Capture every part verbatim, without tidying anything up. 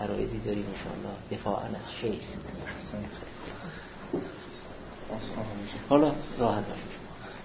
عرایزی داریم انشاءالله دفاعاً از شیخ. حالا راحت باشید.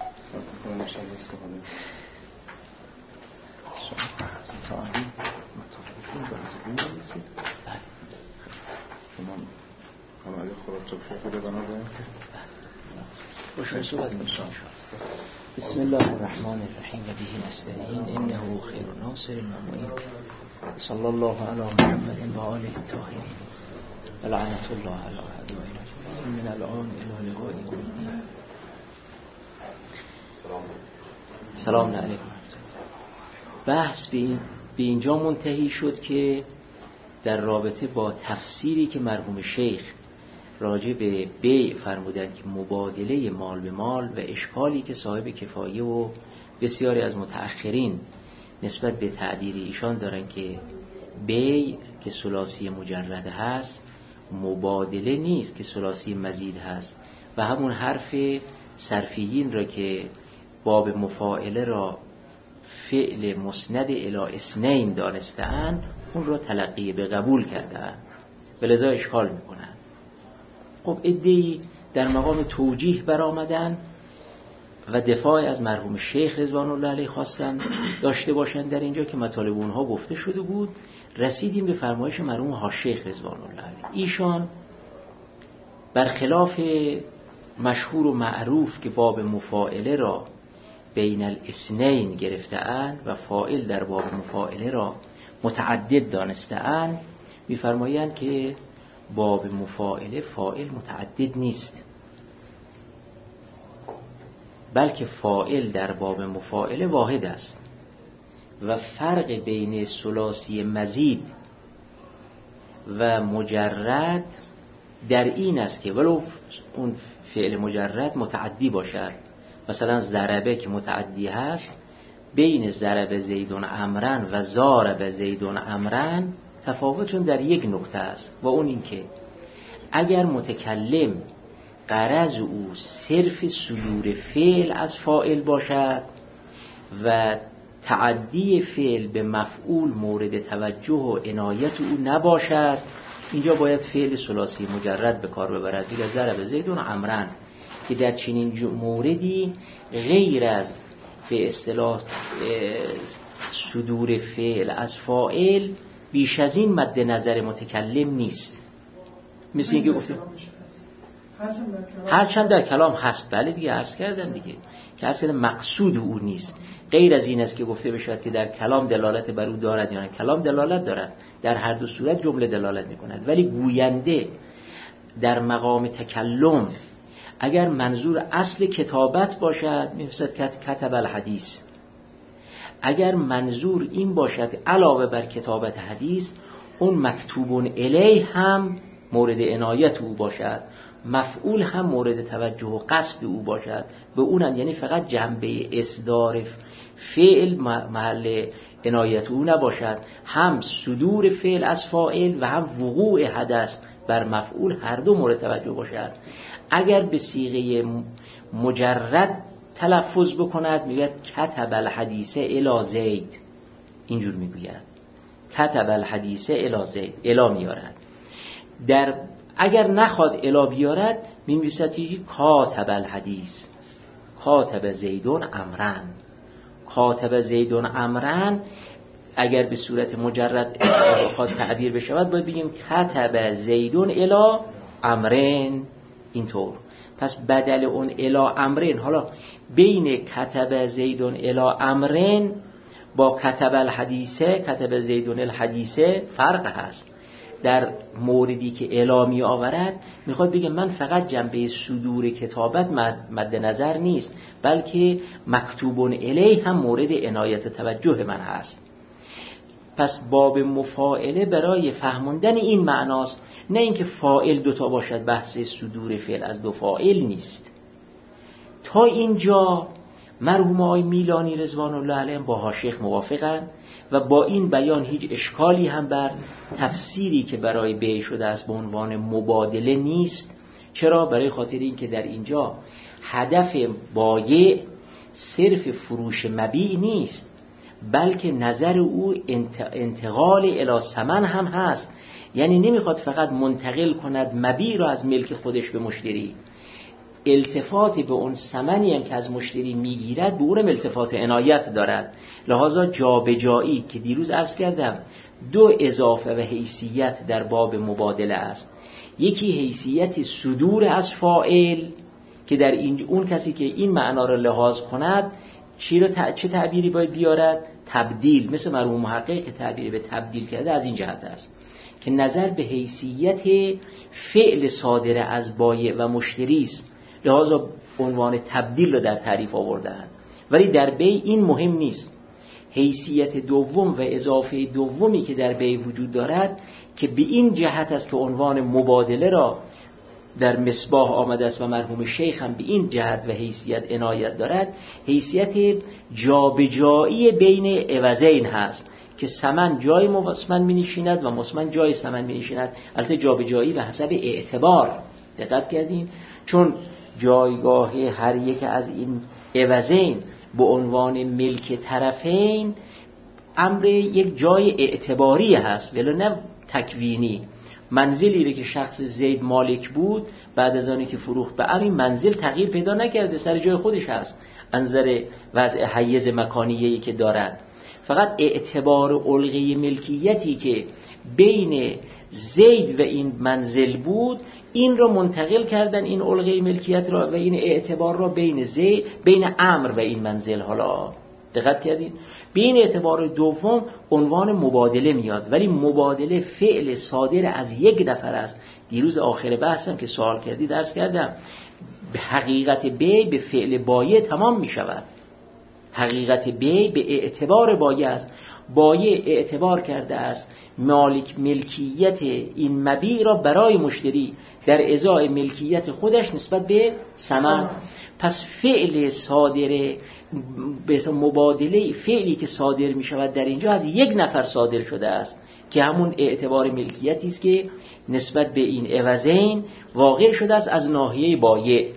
بسم الله الرحمن الرحیم و به نستعین انه خیر ناصر المؤمنین صلی الله علی محمد و آله الطاهرین و لعنت الله علی اعدائنا من الان الی لقاء یوم الدین. سلام علیکم. بحث به اینجا منتهی شد که در رابطه با تفسیری که مرحوم شیخ راجع به بیع فرمودند که مبادله مال به مال و اشکالی که صاحب کفایه و بسیاری از متأخرین نسبت به تعبیر ایشان دارن که بیع که ثلاثی مجرد هست مبادله نیست که ثلاثی مزید هست و همون حرف صرفیین را که باب مفاعله را فعل مسند الی اثنین دانسته‌اند اون را تلقی به قبول کرده‌اند ولذا اشکال میکنن. خب عده‌ای در مقام توجیه برآمدن و دفاع از مرحوم شیخ رضوان الله علیه خواستن داشته باشند در اینجا که مطالب اونها گفته شده بود. رسیدیم به فرمایش مرحوم ها شیخ رضوان الله علیه. ایشان برخلاف مشهور و معروف که باب مفاعله را بین الاثنین گرفته‌اند و فاعل در باب مفاعله را متعدد دانسته‌اند، می‌فرمایند که باب مفاعله فاعل متعدد نیست، بلکه فاعل در باب مفاعله واحد است و فرق بین ثلاثی مزید و مجرد در این است که ولو اون فعل مجرد متعدی باشد، مثلا ضربه که متعدی هست بین ضرب زیدون عمرن و ضارب زیدون عمرن تفاوتشون در یک نقطه است و اون این که اگر متکلم غرض او صرف صدور فعل از فاعل باشد و تعدی فعل به مفعول مورد توجه و عنایت او نباشد، اینجا باید فعل ثلاثی مجرد به کار ببرد. دیگه ضرب زیدون عمرن که در چنین موردی غیر از به اصطلاح صدور فعل از فاعل بیش از این مد نظر متکلم نیست. مثل اینکه گفتیم هرچند در کلام هست، بله دیگه عرض کردم دیگه که عرض کردم مقصود او نیست. غیر از این است که گفته بشود که در کلام دلالت بر او دارد یا نه. کلام دلالت دارد، در هر دو صورت جمله دلالت میکند، ولی گوینده در مقام تکلم اگر منظور اصل کتابت باشد میفرستد کتب الحدیث. اگر منظور این باشد علاوه بر کتابت حدیث اون مکتوبون الیه هم مورد عنایت او باشد، مفعول هم مورد توجه و قصد او باشد، به اونم یعنی فقط جنبه اصدار فعل محل عنایت او نباشد، هم صدور فعل از فاعل و هم وقوع حدث بر مفعول هر دو مورد توجه باشد. اگر به صیغه مجرد تلفظ بکند میگوید کتب الحدیث الی زید، اینجور میگوید کتب الحدیث الی زید، الی میارد. در اگر نخواد الی بیارد می‌نویسد که کاتب الحدیث، کاتب زیدون امرن، کاتب زیدون امرن. اگر به صورت مجرد بخواد تعبیر بشود باید بگیم کتب زیدون الی امرن، اینطور. پس بدل اون الی امرن، حالا بین کتب زیدون الی امرن با کتب الحدیثه، کتب زیدون الحدیثه فرق هست. در موردی که الی می آورد میخواد بگه من فقط جنبه صدور کتابت مد نظر نیست، بلکه مکتوبون الیه هم مورد عنایت توجه من هست. پس باب مفاعله برای فهموندن این معناست، نه اینکه فاعل دوتا باشد. بحث صدور فعل از دو فاعل نیست. تا اینجا مرحوم آقای میلانی رضوان الله علیهم با حاشیه موافقند و با این بیان هیچ اشکالی هم بر تفسیری که برای بیع شده است به عنوان مبادله نیست. چرا؟ برای خاطر این که در اینجا هدف بایع صرف فروش مبیع نیست، بلکه نظر او انتقال الی ثمن هم هست. یعنی نمیخواد فقط منتقل کند مبیع را از ملک خودش به مشتری، التفات به اون ثمنی هم که از مشتری میگیرد به اون التفات عنایت دارد. لحاظا جابجایی که دیروز عرض کردم دو اضافه و حیثیت در باب مبادله است. یکی حیثیت صدور از فاعل که در این اون کسی که این معنا را لحاظ کند چی رو ت... چه تعبیری باید بیارد؟ تبدیل، مثل مرحوم محقق که تعبیری به تبدیل کرده از این جهت است که نظر به حیثیت فعل صادر از بایع و مشتری است، لحاظا عنوان تبدیل رو در تعریف آوردند. ولی در بیع این مهم نیست. حیثیت دوم و اضافه دومی که در بیع وجود دارد که به این جهت است که عنوان مبادله را در مصباح آمده است و مرحوم شیخ هم به این جهت و حیثیت عنایت دارد، حیثیت جابجایی بین عوضین هست که ثمن جای مسمن می نشیند و مسمن جای ثمن می نشیند. البته جابجایی به حسب اعتبار، دقت کردین؟ چون جایگاه هر یک از این عوضین به عنوان ملک طرفین امر یک جای اعتباری هست ولی نه تکوینی. منزلی رو که شخص زید مالک بود بعد از آنی که فروخت به امین منزل تغییر پیدا نکرده، سر جای خودش هست انظر وضع حیز مکانیه‌ای که دارد. فقط اعتبار علقه ملکیتی که بین زید و این منزل بود این را منتقل کردن، این علقه ملکیت را و این اعتبار را بین زید بین امر و این منزل. حالا دقت کردین؟ به این اعتبار دوم عنوان مبادله میاد، ولی مبادله فعل صادر از یک نفر است. دیروز آخر بحثم که سوال کردی درس کردم به حقیقت بیع به فعل بایع تمام می شود. حقیقت بیع به اعتبار بایع است. بایع اعتبار کرده است مالک ملکیت این مبیع را برای مشتری در ازای ملکیت خودش نسبت به ثمن. پس فعل صادر به مبادله فعلی که صادر می شود در اینجا از یک نفر صادر شده است که همون اعتبار ملکیتی است که نسبت به این عوضین واقع شده است از ناحیه بایع.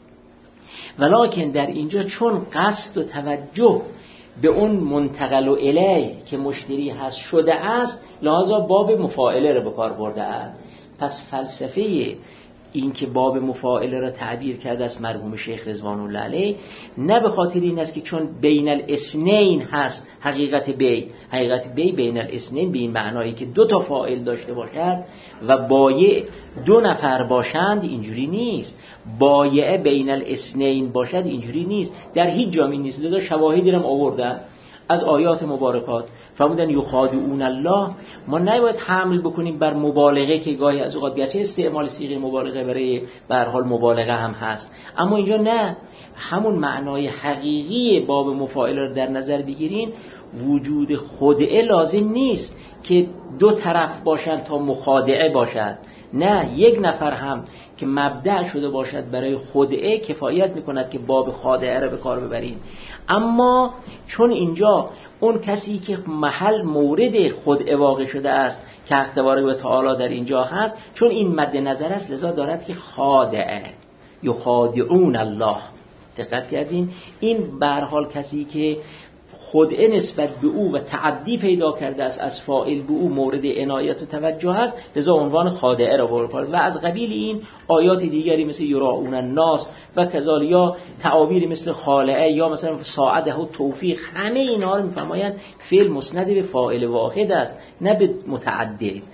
ولکن در اینجا چون قصد و توجه به اون منتقل و الیه که مشتری هست شده است، لحاظا باب مفاعله رو به کار برده است. پس فلسفه این که باب مفاعله را تعبیر کرده است مرحوم شیخ رضوان الله علیه نه به خاطر این است که چون بین الاثنین هست حقیقت بیع، حقیقت بیع بین الاثنین به این معنایی که دو تا فاعل داشته باشد و بایع دو نفر باشند، اینجوری نیست. بایع بین الاثنین باشد اینجوری نیست، در هیچ جامی نیست. لذا شواهدی هم آوردن از آیات مبارکات فرمودن یخادعون الله. ما نباید حمل بکنیم بر مبالغه که گاهی از اوقات گرچه استعمال صیغه مبالغه برای به هر حال مبالغه هم هست، اما اینجا نه، همون معنای حقیقی باب مفاعله رو در نظر بگیرین. وجود خدعه لازم نیست که دو طرف باشند تا مخادعه باشد، نه، یک نفر هم که مبدأ شده باشد برای خدعه کفایت میکند که باب خادعه را به کار ببرین. اما چون اینجا اون کسی که محل مورد خدعه واقع شده است که حق تبارک و تعالی در اینجا هست، چون این مد نظر است لذا دارد که خادعه یخادعون الله. دقت کردین؟ این به هر حال کسی که خدعه نسبت به او و تعدی پیدا کرده است از فاعل به او مورد عنایت و توجه است، لذا عنوان خادعه را برپارد. و از قبیل این آیات دیگری مثل یراؤون الناس و کذالک یا تعابیری مثل خالعه یا مثلا ساعده و توفیق، همه اینها رو میفرمایند فعل مسند به فاعل واحد است نه به متعدد.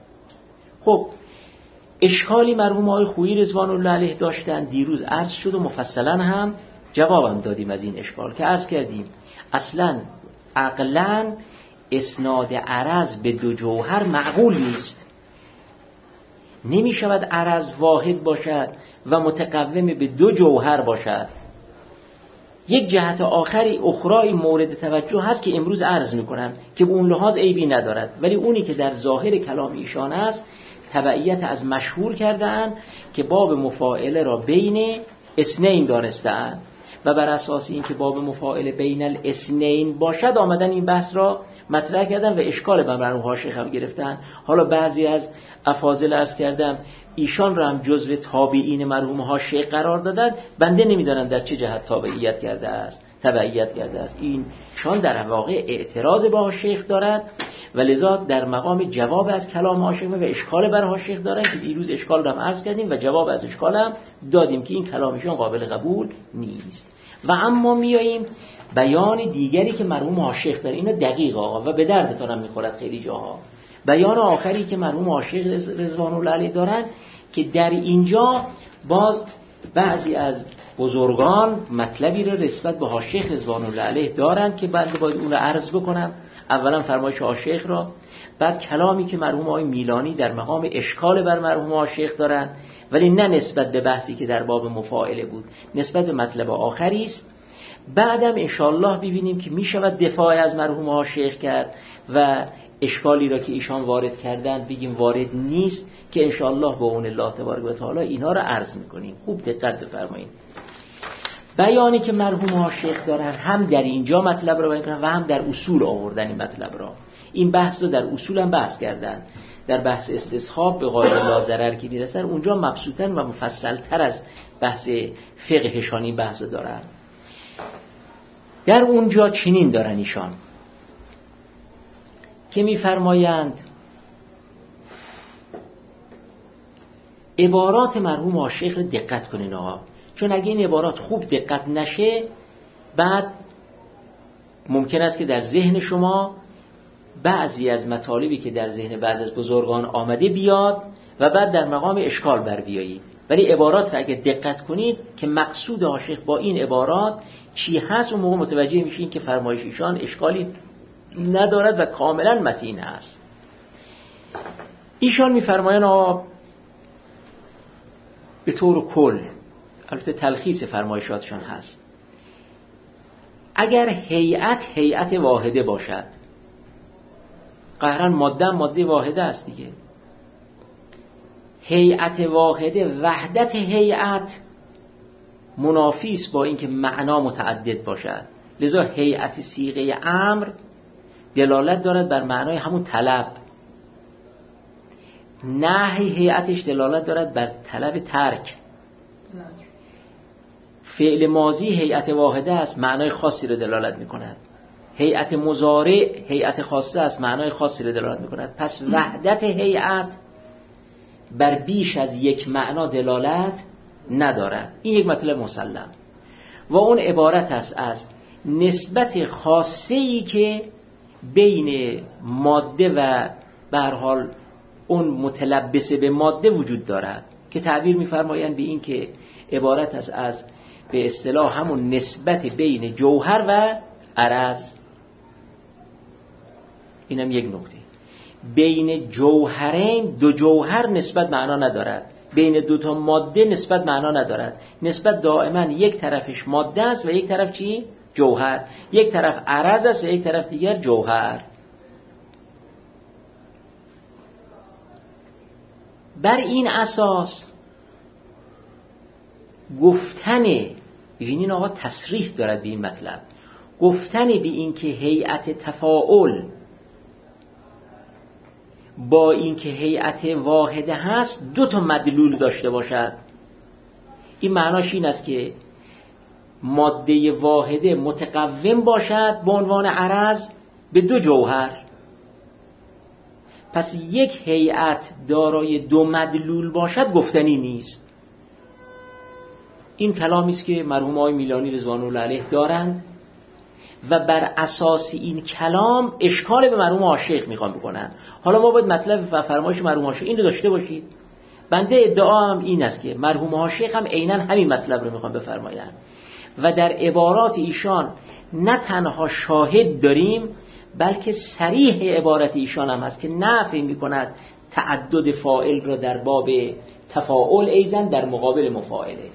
خب اشکالی مرحوم آقای خویی رضوان الله علیه داشتن دیروز عرض شد و مفصلا هم جوابم دادیم از این اشکال که عرض کردیم اصلا عقلا اسناد عرض به دو جوهر معقول نیست. نمی شود عرض واحد باشد و متقوم به دو جوهر باشد. یک جهت آخری اخرای مورد توجه هست که امروز عرض میکنم که به اون لحاظ عیبی ندارد، ولی اونی که در ظاهر کلام ایشان است تبعیت از مشهور کردن که باب مفاعله را بین اثنین دانستند و بر اساس این که باب مفاعله بین الاثنین باشد آمدن این بحث را مطرح کردن و اشکال بر مرحوم حاشیه هم گرفتن. حالا بعضی از افاضل عرض کردم ایشان را هم جزو تابعین مرحوم حاشیه قرار دادن، بنده نمیدانم در چه جهت تابعیت کرده است تبعیت کرده است. این چون در واقع اعتراض با حاشیه دارد و لذا در مقام جواب از کلام عاشق و اشکال بر عاشق دارن که دیروز اشکال رو هم عرض کردیم و جواب از اشکال هم دادیم که این کلامشون قابل قبول نیست. و اما میاییم بیان دیگری که مرحوم عاشق داره، اینو دقیق آقا و به دردتون هم میخورد خیلی جاها. بیان آخری که مرحوم عاشق رضوان الله علیه دارن که در اینجا باز بعضی از بزرگان مطلبی رو نسبت به عاشق رضوان الله علیه دارن که بنده باید اون رو عرض بکنم. اولا فرمایش عاشق را، بعد کلامی که مرحوم آقای میلانی در مقام اشکال بر مرحوم عاشق دارن، ولی نه نسبت به بحثی که در باب مفاعله بود، نسبت به مطلب آخری است. بعدم انشاءالله ببینیم که می شود دفاع از مرحوم عاشق کرد و اشکالی را که ایشان وارد کردن بگیم وارد نیست که انشاءالله با اون الله تبارک و تعالی اینا را عرض میکنیم. خوب دقت بفرمایید. بیانی که مرحوم عاشق دارن هم در اینجا مطلب را بیان کردن و هم در اصول آوردن این مطلب را. این بحث رو در اصول هم بحث کردن. در بحث استصحاب به قاعده لا ضرر که میرسن اونجا مبسوطن و مفصل‌تر از بحث فقهشانی بحث دارن. در اونجا چنین دارن ایشان که میفرمایند عبارات مرحوم عاشق رو دقت کنین آقا، چون اگه این عبارات خوب دقت نشه بعد ممکن است که در ذهن شما بعضی از مطالبی که در ذهن بعضی از بزرگان آمده بیاد و بعد در مقام اشکال بر بیایید. ولی عبارات را اگه دقت کنید که مقصود عاشق با این عبارات چی هست اون موقع متوجه میشین که فرمایش ایشان اشکالی ندارد و کاملا متین هست. ایشان میفرمایند آقا به طور کل، البته تلخیص فرمایشاتشان هست، اگر هیئت هیئت واحده باشد، قهرن ماده ماده واحده است دیگه، هیئت واحده وحدت هیئت منافی است با اینکه معنا متعدد باشد. لذا هیئت صیغه امر دلالت دارد بر معنای همون طلب، نهی هیئتش دلالت دارد بر طلب ترک. فعل ماضی هیئت واحده است، معنای خاصی رو دلالت می‌کند. هیئت مضارع هیئت خاصه است، معنای خاصی رو دلالت می‌کند. پس وحدت هیئت بر بیش از یک معنا دلالت ندارد. این یک مطلب مسلم و اون عبارت است از نسبت خاصه‌ای که بین ماده و به هر حال اون متلبسه به ماده وجود دارد که تعبیر می‌فرمایند به این که عبارت است از به اصطلاح همون نسبت بین جوهر و عرض. اینم یک نکته. بین جوهرین، دو جوهر نسبت معنا ندارد، بین دو تا ماده نسبت معنا ندارد. نسبت دائما یک طرفش ماده است و یک طرف چی؟ جوهر. یک طرف عرض است و یک طرف دیگر جوهر. بر این اساس گفتن، ببینین آقا تصریح دارد به این مطلب، گفتن به این که هیئت تفاعل با این که هیئت واحده هست دو تا مدلول داشته باشد. این معناش این است که ماده واحده متقوم باشد به عنوان عرض به دو جوهر. پس یک هیئت دارای دو مدلول باشد گفتنی نیست. این کلامی است که مرحوم آقای میلانی رضوان الله علیه دارند و بر اساس این کلام اشکال به مرحوم عاشق میخوان بکنن. حالا ما باید مطلب و فرمایش مرحوم عاشق این رو داشته باشید. بنده ادعام این است که مرحوم عاشق هم عیناً همین مطلب رو میخوان بفرمایند و در عبارات ایشان نه تنها شاهد داریم بلکه صریح عبارت ایشان هم هست که نفی میکند تعدد فاعل را در باب تفاعل ایزن در مقابل مفاعله.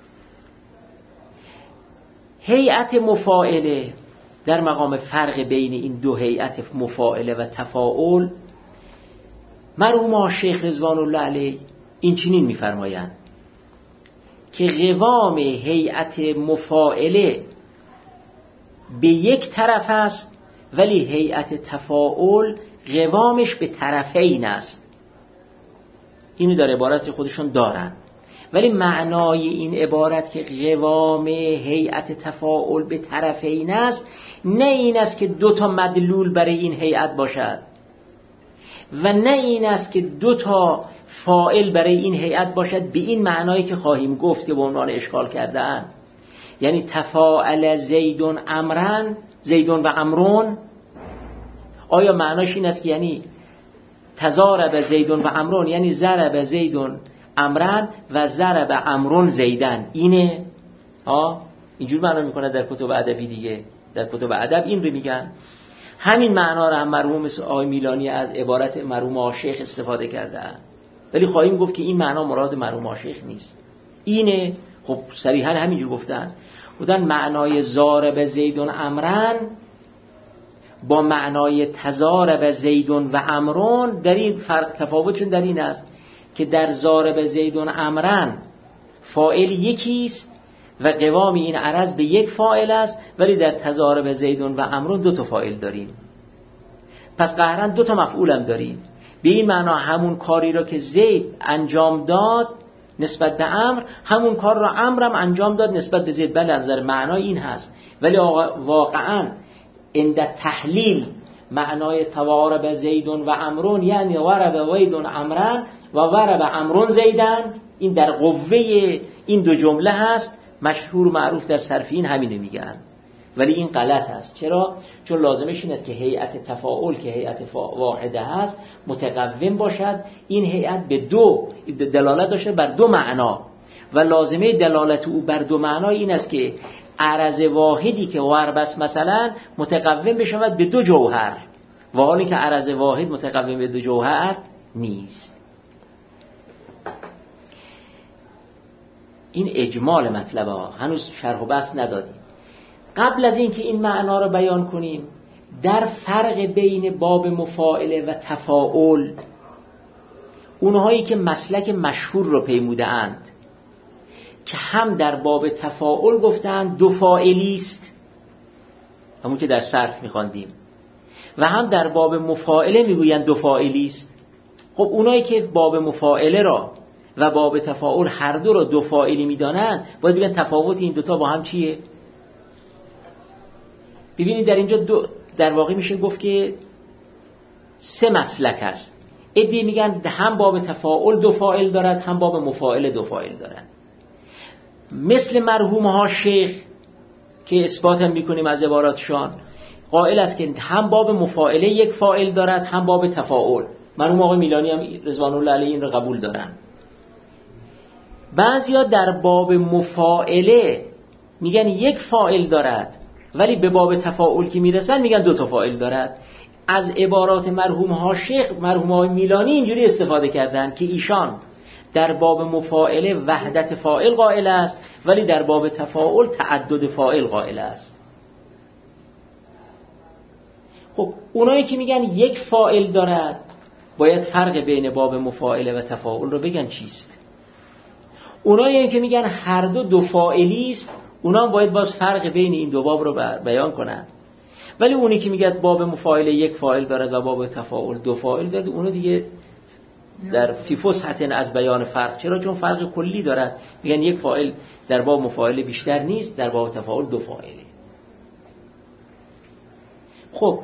هیئت مفاعله در مقام فرق بین این دو هیئت مفاعله و تفاعل، مرحوم عاشق رضوان الله علیه این چنین می‌فرمایند که قوام هیئت مفاعله به یک طرف است ولی هیئت تفاعل قوامش به طرفین است. اینو در عبارت خودشون دارن، ولی معنای این عبارت که قوام هیئت تفاعل به طرفین است نه این است که دو تا مدلول برای این هیئت باشد. و نه این است که دو تا فاعل برای این هیئت باشد به این معنایی که خواهیم گفت که به عنوان اشکال کردن. یعنی تفاعل زیدون امرن، زیدون و امرون، آیا معناش این است که یعنی تضارب زیدون و امرون یعنی ضرب زیدون امرن و ضرب امرون زیدن، اینه؟ ها اینجور معنا میکنه در کتب ادبی دیگه، در کتب ادب این رو میگن. همین معنا رو هم مرحوم آقای میلانی از عبارت مرحوم آشیخ استفاده کردن، ولی خواهیم گفت که این معنا مراد مرحوم آشیخ نیست، اینه. خب صریحا همینجور گفتن، بودن معنای ضارب زیدون امرن با معنای تضارب زیدون و امرون در این فرق، تفاوتشون در این است که در ضارب زیدون امرن فاعل یکیست و قوام این عرض به یک فاعل است، ولی در تضارب زیدون و امرون دو تا فاعل داریم. پس قهرن دو تا مفعول هم داریم. به این معنا همون کاری را که زید انجام داد نسبت به امر، همون کار را امرم انجام داد نسبت به زید. بله از نظر معنا این هست، ولی واقعا عند تحلیل معنای توارب زیدون و امرون یعنی ورب ویدون امرن و ورب امرون زیدن، این در قوه این دو جمله هست. مشهور و معروف در صرفین همینه میگن، ولی این غلط هست. چرا؟ چون لازمش این است که هیئت تفاعل که هیئت واحده هست متقوم باشد. این هیئت به دو دلالت داشته، بر دو معنا، و لازمه دلالت او بر دو معنا این است که عرض واحدی که ورب است مثلا متقوم بشود به دو جوهر، و حالی که عرض واحد متقوم به دو جوهر نیست. این اجمال مطلبه ها، هنوز شرح و بسط ندادیم. قبل از اینکه این معنا رو بیان کنیم، در فرق بین باب مفاعله و تفاعل، اونهایی که مسلک مشهور رو پیموده اند که هم در باب تفاعل گفتند دو فاعلی است، همون که در صرف می‌خواندیم، و هم در باب مفاعله میگویند دو فاعلی است. خب اونایی که باب مفاعله را و باب تفاعل هر دو را دو فاعلی میدانند، باید بگن تفاوت این دوتا با هم چیه؟ ببینید در اینجا دو در واقع میشه گفت که سه مسلک است. عده‌ای میگن هم باب تفاعل دو فاعل دارد، هم باب مفاعله دو فاعل دارد، مثل مرحوم ها شیخ که اثبات هم میکنیم از عباراتشان، قائل است که هم باب مفاعله یک فاعل دارد، هم باب تفاعل. مرحوم آقای میلانی هم رضوان الله علیه این رو قبول دارن. بعضیا در باب مفاعله میگن یک فاعل دارد، ولی به باب تفاعل که میرسن میگن دو تا فاعل دارد. از عبارات مرحوم ها شیخ، مرحوم های میلانی اینجوری استفاده کردن که ایشان در باب مفاعله وحدت فاعل قائل است، ولی در باب تفاعل تعدد فاعل قائل است. خب اونایی که میگن یک فاعل دارد باید فرق بین باب مفاعله و تفاعل رو بگن چیست. اونایی که میگن هر دو دو فاعلی است، اونا باید باز فرق بین این دو باب رو بیان کنن. ولی اونی که میگه باب مفاعله یک فاعل دارد و باب تفاعل دو فاعل دارد، اونو دیگه در فی فسحت از بیان فرق. چرا؟ چون فرق کلی دارد. میگن یک فاعل در باب مفاعله بیشتر نیست، در باب تفاعل دو فاعله. خب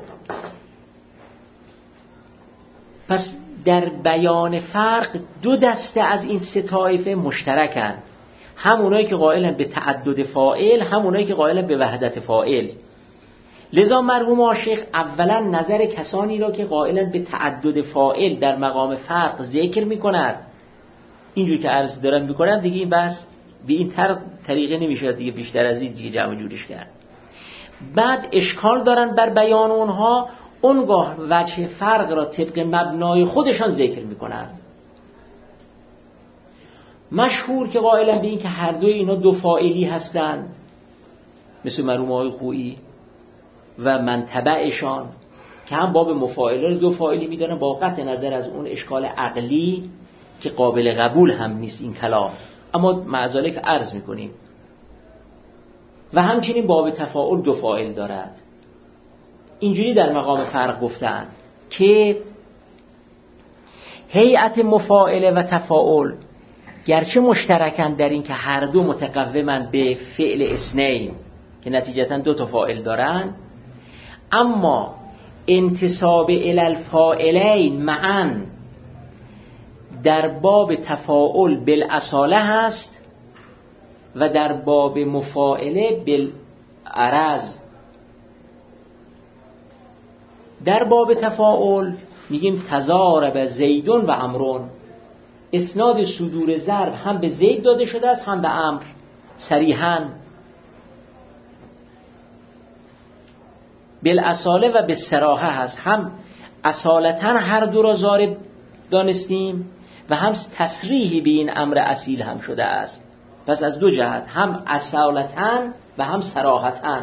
پس در بیان فرق دو دسته از این سه طایفه مشترکن، هم اونایی که قائلن به تعدد فاعل، هم اونایی که قائلن به وحدت فاعل. لذا مرحوم شیخ اولا نظر کسانی را که قائلن به تعدد فاعل در مقام فرق ذکر میکنند، اینجور که عرض دارن میکنن دیگه، این بحث به این طر... طریقه نمیشه دیگه بیشتر از این دیگه جمع جورش کرد. بعد اشکال دارن بر بیان اونها، اونگاه وجه فرق را طبق مبنای خودشان ذکر میکنن. مشهور که قائلن به این که هر دوی اینا دو فاعلی هستند، مثل مرحوم آقای خویی و من تبعشان که هم باب مفاعله رو دو فاعلی میدونن، با قطع نظر از اون اشکال عقلی که قابل قبول هم نیست این کلام، اما معذالک عرض میکنیم. و همچنین باب تفاعل دو فاعل دارد. اینجوری در مقام فرق گفتن که هیئت مفاعله و تفاعل گرچه مشترکن در این که هر دو متقومن به فعل اثنین که نتیجتا دو تا فاعل دارن، اما انتساب الی الفاعلین معا در باب تفاعل بالاصاله هست و در باب مفاعله بالعرض. در باب تفاعل میگیم تضارب زیدون و عمرون، اسناد صدور ضرب هم به زید داده شده است هم به عمرو صریحاً. بالاصاله و به صراحه هست، هم اصالتاً هر دو را ضارب دانستیم و هم تصریحی به این امر اصیل هم شده است. پس از دو جهت، هم اصالتاً و هم صراحتاً.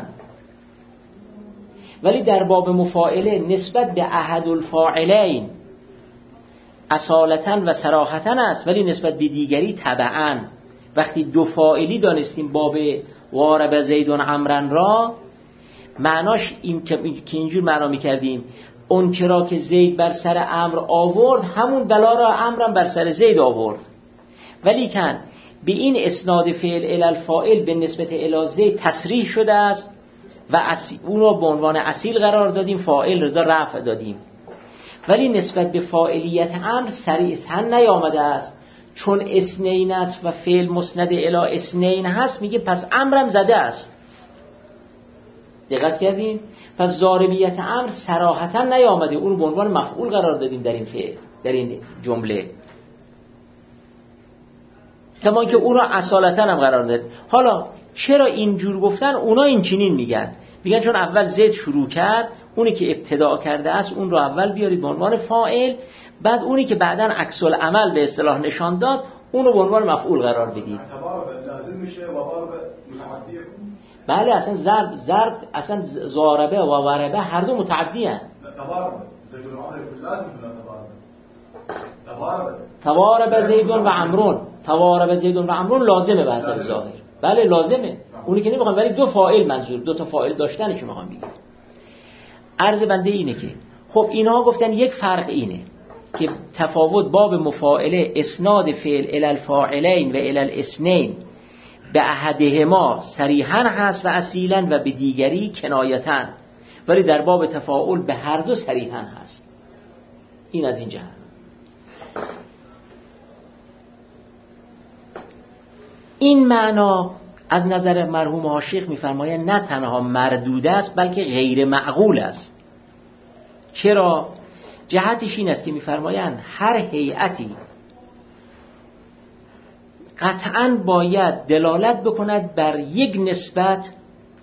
ولی در باب مفاعله نسبت به احد الفاعلین اصالتاً و صراحتاً است، ولی نسبت به دیگری تبعاً. وقتی دو فاعلی دانستیم باب وارب زیدون عمرن را، معناش این که اینجور معنا می‌کردیم اون چرا که زید بر سر عمرو آورد همون بلا را عمرو بر سر زید آورد. ولی کن به این اسناد فعل الی الفاعل به نسبت الی زید تصریح شده است و اون را به عنوان اصیل قرار دادیم، فاعل رضا رفع دادیم. ولی نسبت به فاعلیت امر صریحاً نیامده است، چون اثنین است و فعل مسند الی اثنین هست، میگه پس امرم زده است. دقت کردین؟ پس ضاربیت امر صراحتاً نیامده، اون رو به عنوان مفعول قرار دادیم در این فعل، در این جمله، کما که اون رو اصالتاً هم قرار داد. حالا چرا اینجور گفتن؟ اونا این چنین میگن، میگن چون اول زید شروع کرد، اونی که ابتدا کرده است اون رو اول بیارید به عنوان فاعل، بعد اونی که بعداً عکس العمل به اصطلاح نشان داد اون رو به عنوان مفعول قرار بدید. لازم میشه و باب متعدیه. بله، اصلا ضرب ضرب اصلا ضاربه و وربه هر دو متعدی هستند. تضارب زیدون و عمرون لازم بنا تضارب. تضارب زیدون و عمرون، تضارب زیدون و عمرون لازمه به حسب ظاهر. بله لازمه، اونی که نمیخوام، ولی دو فاعل منظور، دو تا فاعل داشتنش میخوام بگم. عرض بنده اینه که خب اینها گفتن یک فرق اینه که تفاوت باب مفاعله اسناد فعل الی الفاعلین و الی الاثنین به احدهما صریحاً هست و اصیلاً و به دیگری کنایتاً، ولی در باب تفاعل به هر دو صریحاً هست. این از این جهت. این معنا از نظر مرحوم حاشیخ می‌فرمایند نه تنها مردود است بلکه غیر معقول است. چرا؟ جهتش این است که می‌فرمایند هر هیئتی قطعاً باید دلالت بکند بر یک نسبت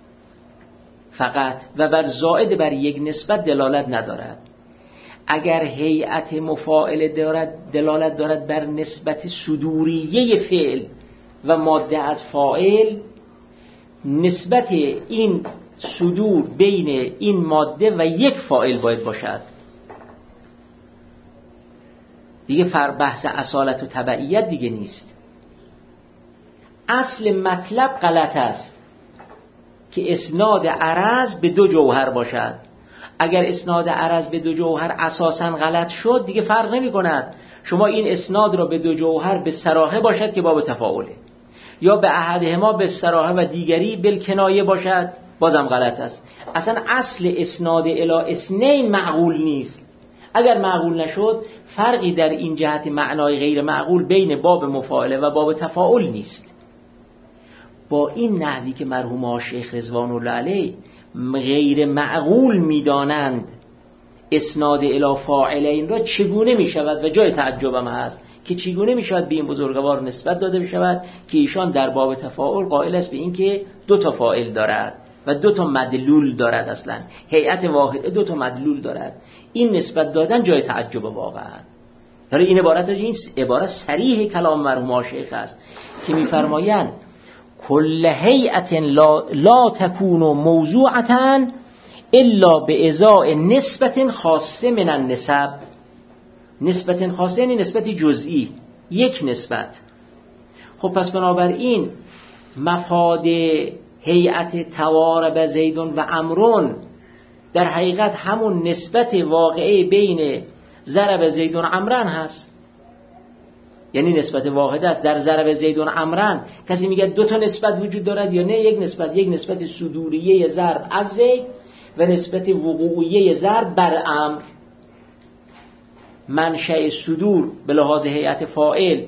فقط و بر زائد بر یک نسبت دلالت ندارد. اگر هیئت مفاعله دارد دلالت دارد بر نسبت صدوریه فعل و ماده از فاعل، نسبت این صدور بین این ماده و یک فاعل باید باشد. دیگه فر بحث اصالت و تبعیت دیگه نیست. اصل مطلب غلط است که اسناد عرض به دو جوهر باشد. اگر اسناد عرض به دو جوهر اساساً غلط شد دیگه فرق نمی کند شما این اسناد را به دو جوهر به صراحه باشد که باب تفاعله، یا به احدهما به صراحه و دیگری بالکنایه باشد، بازم غلط است. اصلا اصل اسناد الی اثنین معقول نیست. اگر معقول نشد فرقی در این جهت معنای غیر معقول بین باب مفاعله و باب تفاعل نیست. با این نحوی که مرحوم شیخ رضوان الله علیه غیر معقول میدانند اسناد الی فاعلین را، چگونه می شود و جای تعجبم هست که چگونه می شود به این بزرگوار نسبت داده بشود که ایشان در باب تفاعل قائل است به این که دو تا فاعل دارد و دو تا مدلول دارد، اصلا هیئت واحد دو تا مدلول دارد. این نسبت دادن جای تعجب واقعا. در این عبارت این عبارت صریح کلام مرحوم شیخ است که می‌فرمایند کل هیئت لا, لا تکون موضوعة الا بإزاء نسبت خاصه من النسب. نسبت خاصه یعنی نسبت جزئی، یک نسبت. خب پس بنابراین مفاد هیئت توارب زیدون و عمرون در حقیقت همون نسبت واقعی بین ضرب زیدون عمرن هست. یعنی نسبت واحدت در ضرب زیدون عمرن. کسی میگه دو تا نسبت وجود دارد یا نه؟ یک نسبت، یک نسبت صدوریه ضرب از زید و نسبت وقوعیه ضرب بر امر. منشأ صدور به لحاظ هیئت فاعل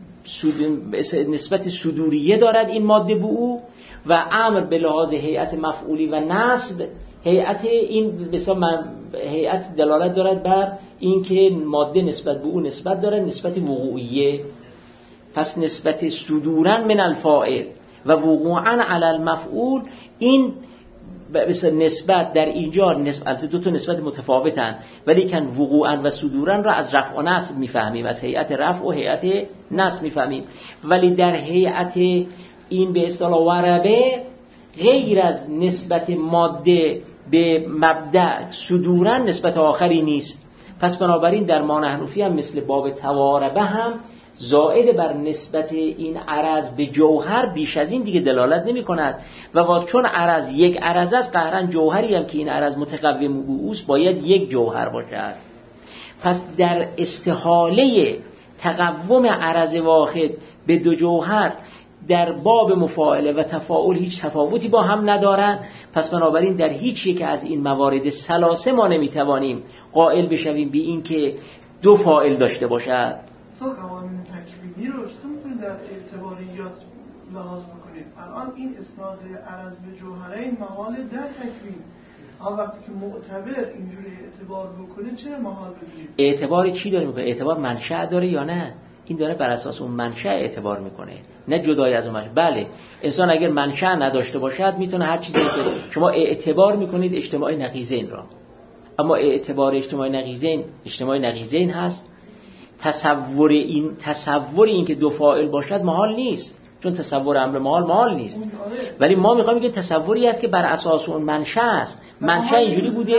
نسبت صدوریه دارد این ماده به او، و امر به لحاظ هیئت مفعولی و نصب هیئت این مثلا هیئت دلالت دارد بر اینکه ماده نسبت به او نسبت دارد نسبت وقوعیه. پس نسبت صدورا من الفاعل و وقوعا علی المفعول، این نسبت در اینجا نسبت دو تا نسبت متفاوتن، ولی کن وقوعا و صدورا را از رفع و نصب میفهمیم، از هیئت رفع و هیئت نصب میفهمیم. ولی در هیئت این به اصطلاح وربه غیر از نسبت ماده به مبدأ صدورا نسبت آخری نیست. پس بنابراین در ما نحنفی هم مثل باب تواربه هم زائد بر نسبت این عرض به جوهر بیش از این دیگه دلالت نمی کند و چون عرض یک عرض است قهرا جوهری هم که این عرض متقوم اوست باید یک جوهر باشد. پس در استحاله تقوم عرض واحد به دو جوهر در باب مفاعله و تفاعل هیچ تفاوتی با هم ندارن. پس بنابراین در هیچ یک از این موارد ثلاثه ما نمیتوانیم قائل بشویم به این که دو فاعل داشته باشد. تو قوانین تکوینی رو چطور می‌تونید در اعتباریات لحاظ بکنید؟ الان این اسناد عرض به جوهرین محال در تکوین، اما وقتی که معتبر اینجوری اعتبار بکنه چرا محال بگیرید؟ اعتبار چی داره میکنه؟ اعتبار منشأ داره یا نه؟ این داره بر اساس اون منشأ اعتبار میکنه، نه جدای از اون منشأ. بله انسان اگر منشأ نداشته باشد میتونه هر چیزی که شما اعتبار میکنید اجتماع نقیضین را، اما اعتبار اجتماع نقیضین اجتماع نقیضین هست. تصور این تصور این که دو فاعل باشد محال نیست، چون تصور امر محال محال نیست. ولی ما میخوایم بگیم تصوری است که بر اساس اون منشأ است. منشأ اینجوری بوده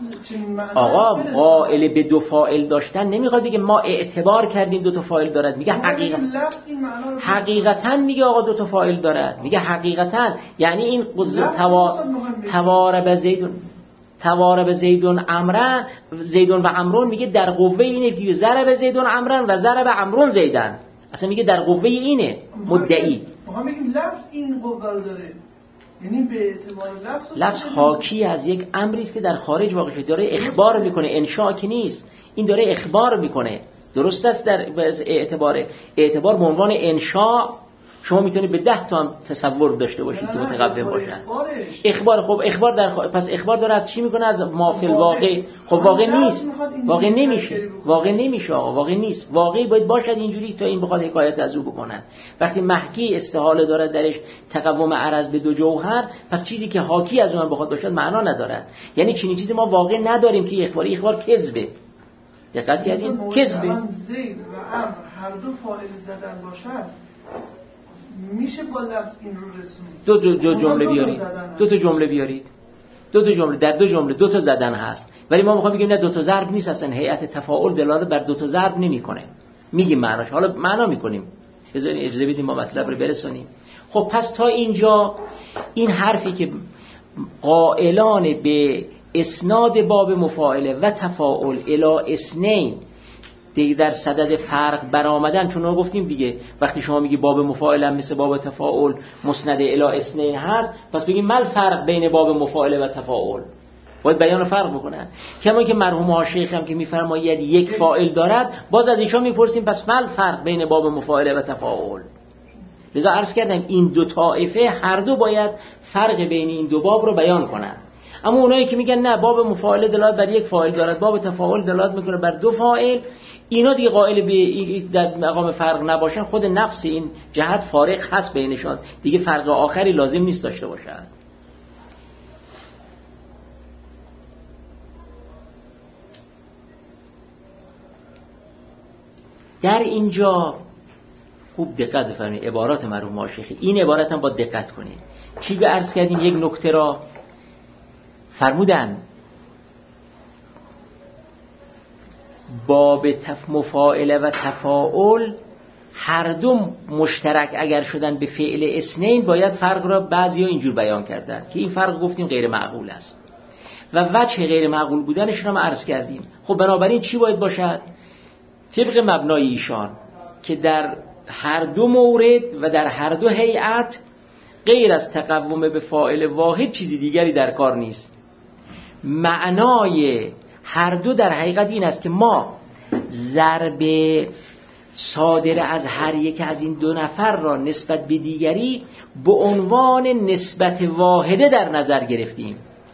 آقا قائل به دو فاعل داشتن نمیخواد بگه ما اعتبار کردیم دو تا فاعل دارد، میگه حقیقت حقیقتا میگه آقا دو تا فاعل دارد، میگه حقیقتا یعنی این توا... توارب زیدون توارب زیدون امرن زیدون و امرون، میگه در قوه اینه که ضرب زیدون امرن و ضرب امرون زیدن، اصلا میگه در قوه اینه مدعی. ما میگیم لفظ این قوه داره، یعنی به اعتبار لفظ لفظ حاکی از یک امری است که در خارج واقع شده، داره اخبار میکنه، انشاء که نیست، این داره اخبار میکنه. درست است در اعتبار اعتبار به عنوان انشاء شما میتونید به ده تا تصور داشته باشید که متقوم باشن. اخبار خب اخبار در خ... پس اخبار داره از چی میکنه؟ از ما فی الواقع. خب واقع نیست، واقع نمیشه، واقع نمیشه آقا، واقع نیست. واقعی باید باشد اینجوری تا این بخواد حکایت از او بکنن. وقتی محکی استحاله داره درش تقوم عرض به دو جوهر، پس چیزی که حاکی از اون بخواد باشد معنا ندارد. یعنی چنین چیزی ما واقع نداریم که اخباری اخبار کذبه. دقت کردین؟ کذبه. زید و امر هر دو فاعل زدن باشد میشه با لفظ این رو رسونید. دو دو, دو جمله بیارید. دو تا جمله بیارید. دو تا جمله در دو جمله دو تا زدن هست. ولی ما میخوایم بگیم نه دو تا ضرب نیست، اصلا هیئت تفاعل دلالت بر دو تا ضرب نمیکنه. میگیم معناش، حالا معنا میکنیم. بذارید اجازه بدیم ما مطلب رو برسونیم. خب پس تا اینجا این حرفی که قائلان به اسناد باب مفاعله و تفاعل الی اثنین دیگه در صدد فرق برآمدن، چون ما گفتیم دیگه وقتی شما میگی باب مفاعله هم مثل باب تفاعل مسند الی اثنین هست، پس بگیم مل فرق بین باب مفاعله و تفاعل، باید بیان فرق بکنن. کما که مرحوم ها شیخ هم که میفرماید یک فاعل دارد، باز از ایشان میپرسیم پس مل فرق بین باب مفاعله و تفاعل. لذا عرض کردم این دو طائفه هر دو باید فرق بین این دو باب رو بیان کنن. اما اونایی که میگن نه باب مفاعله دلالت بر یک فاعل دارد، باب تفاعل دلالت میکنه بر دو فاعل، اینا دیگه قائل به در مقام فرق نباشن، خود نفس این جهت فارق هست بینشان، دیگه فرق آخری لازم نیست داشته باشد. در اینجا خوب دقت بفرمایید عبارات مرحوم شیخی، این عبارت هم با دقت کنید. چی به عرض کردیم؟ یک نکته را فرمودن باب تف مفاعله و تفاعل هر دو مشترک اگر شدن به فعل اثنین، باید فرق را بعضیا اینجور بیان کردن که این فرق گفتیم غیر معقول است و وجه غیر معقول بودنش را ما عرض کردیم. خب بنابراین چی باید باشد؟ طبق مبنای ایشان که در هر دو مورد و در هر دو هیئت غیر از تقوم به فاعل واحد چیزی دیگری در کار نیست. معنای هر دو در حقیقت این است که ما ضرب صادر از هر یک از این دو نفر را نسبت به دیگری به عنوان نسبت واحده در نظر گرفتیم.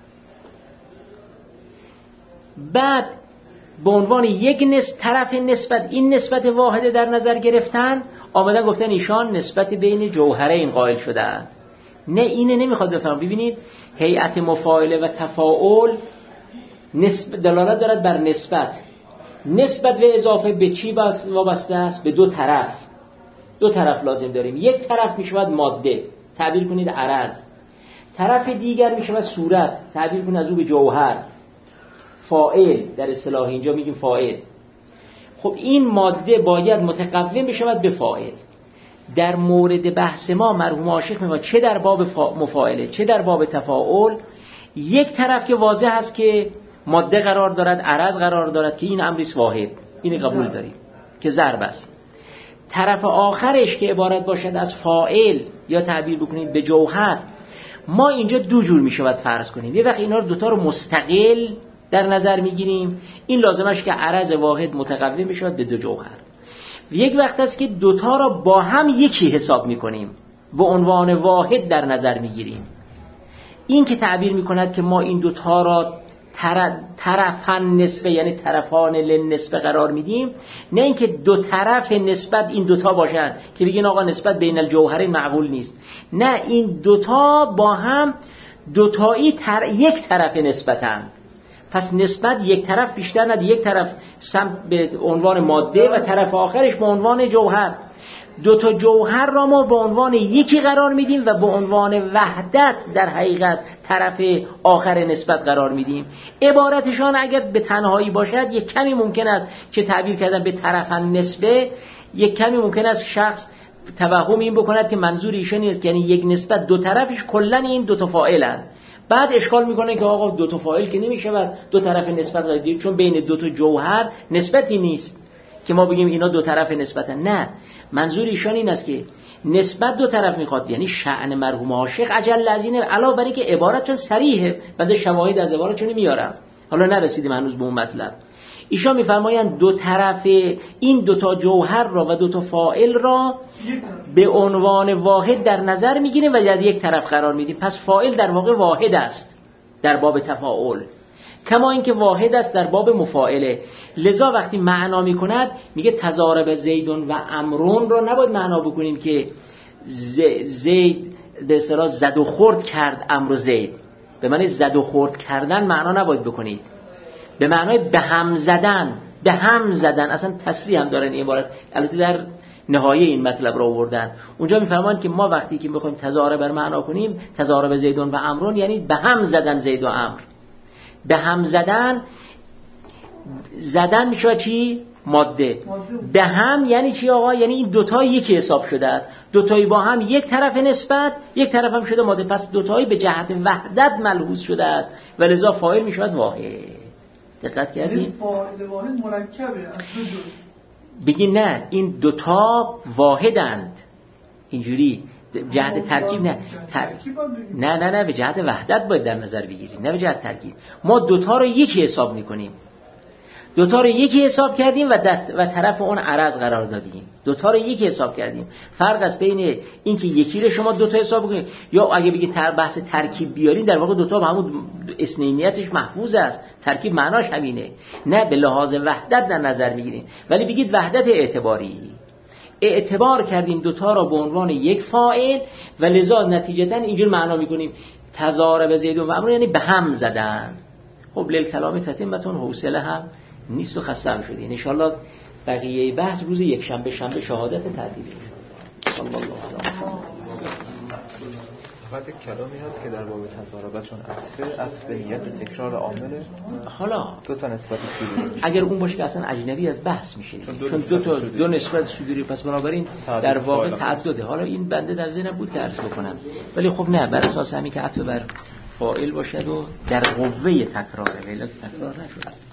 بعد به عنوان یک نسبت طرف نسبت این نسبت واحده در نظر گرفتن، آمدن گفتن ایشان نسبت بین جوهرین قائل شدن. نه، اینه نمیخواد بفهم. ببینید هیئت مفاعله و تفاعل نسبت دلالت دارد بر نسبت. نسبت و اضافه به چی وابسته است؟ به دو طرف. دو طرف لازم داریم. یک طرف میشود ماده، تعبیر کنید عرض. طرف دیگر میشود صورت، تعبیر کنید از او به جوهر. فاعل در اصطلاح اینجا میگیم فاعل. خب این ماده باید متقوم بشود به فاعل. در مورد بحث ما مرحوم عاشق میگه چه در باب مفاعله چه در باب تفاعل، یک طرف که واضح است که ماده قرار دارد، عرض قرار دارد که این امریست واحد، این قبول داریم که ضرب است. طرف آخرش که عبارت باشد از فاعل یا تعبیر بکنید به جوهر، ما اینجا دو جور میشود فرض کنیم. یه وقت اینا رو دوتا رو مستقل در نظر میگیریم، این لازمش که عرض واحد متقوم بشود به دو جوهر. یک وقت است که دوتا را با هم یکی حساب میکنیم، به عنوان واحد در نظر میگیریم. این که تعبیر میکند که ما این دوتا را طرفان نسبه یعنی طرفان للنسبه قرار میدیم، نه اینکه دو طرف نسبت این دوتا باشن که بگین آقا نسبت بین الجوهرین معقول نیست. نه، این دوتا با هم دوتایی تر... یک طرف نسبتند. پس نسبت یک طرف بیشتر نداره، یک طرف سمت به عنوان ماده و طرف آخرش به عنوان جوهر. دو تا جوهر را ما به عنوان یکی قرار میدیم و به عنوان وحدت در حقیقت طرف آخر نسبت قرار میدیم. عبارتشان اگر به تنهایی باشد یک کمی ممکن است که تعبیر کردن به طرفن نسبه، یک کمی ممکن است شخص توهم این بکند که منظور ایشان است یعنی یک نسبت دو طرفش کلا این دو تا فاعلن. بعد اشکال میکنه که آقا دو تا فاعل که نمیشود دو طرف نسبت قرار دید، چون بین دو تا جوهر نسبتی نیست که ما بگیم اینا دو طرف نسبتن. نه، منظور ایشان این است که نسبت دو طرف میخواد، یعنی شأن مرحوم عاشق اجل از اینه، علاوه بر اینکه عبارت چون صریحه، بعد شواهد از عبارت چون میارم، حالا نرسیدیم هنوز به اون مطلب. ایشان میفرمایند دو طرف این دو تا جوهر را و دو تا فاعل را به عنوان واحد در نظر میگیریم و در یک طرف قرار میدیم. پس فاعل در واقع واحد است در باب تفاعل، کما اینکه واحد است در باب مفاعله. لذا وقتی معنا میکند میگه تضارب زیدون و امرون رو نباید معنا بکنیم که زید به اصطلاح زد و خورد کرد امر و زید، به معنی زد و خورد کردن معنا نباید بکنید، به معنای به هم زدن، به هم زدن. اصلا تصریح هم دارن این عبارت، البته در نهایه این مطلب رو آوردن. اونجا میفرمان که ما وقتی که میخوایم تضارب بر معنا کنیم، تضارب زیدون و امرون یعنی به هم زدن زید و امر. به هم زدن، زدن میشه چی؟ ماده. به هم یعنی چی آقا؟ یعنی این دوتایی یکی حساب شده است، دوتایی با هم یک طرف نسبت، یک طرف هم شده ماده. پس دوتایی به جهت وحدت ملحوظ شده است و لذا فاعل میشود واحد. دقت کردین؟ فاعل واحد مرکبه از دو جزء. بگین نه، این دوتا واحدند، اینجوری جهت ترکیب نه تر... نه نه نه به جهت وحدت باید در نظر بگیریم، نه به جهت ترکیب. ما دوتا رو یکی حساب میکنیم، دوتا رو یکی حساب کردیم و دست و طرف اون عرض قرار دادیم، دوتا رو یکی حساب کردیم. فرق است بین اینکه یکی رو شما دوتا حساب کنید یا اگه بگید تر بحث ترکیب بیارین، در واقع دوتا با همون اثنینیتش محفوظ است، ترکیب معناش همینه. نه به لحاظ وحدت در نظر میگیرین، ولی بگید وحدت اعتباری، اعتبار کردیم دوتا را به عنوان یک فاعل و لذا نتیجتا اینجور معنا میکنیم تضارب زید و امر یعنی به هم زدن. خب لیل کلام تتمتون، حوصله هم نیست و خسته هم شدین. ان شاء الله بقیه بحث روز یک شنبه شنبه شهادت تعدیل صلی الله علیه و بعد کلامی هست که در باب تضارب چون عطف عطف نیت تکرار عامله، حالا دو تا نسبت صدوری اگر اون باشه که اصلا اجنبی از بحث میشه، چون دو, چون دو تا دو نسبت صدوری، پس بنابراین در واقع تعدده. حالا این بنده در ذهنم بود که عرض بکنم، ولی خب نه، بر اساس همین که عطف بر فاعل باشد و در قوه تکراره، ولی تکرار نشود.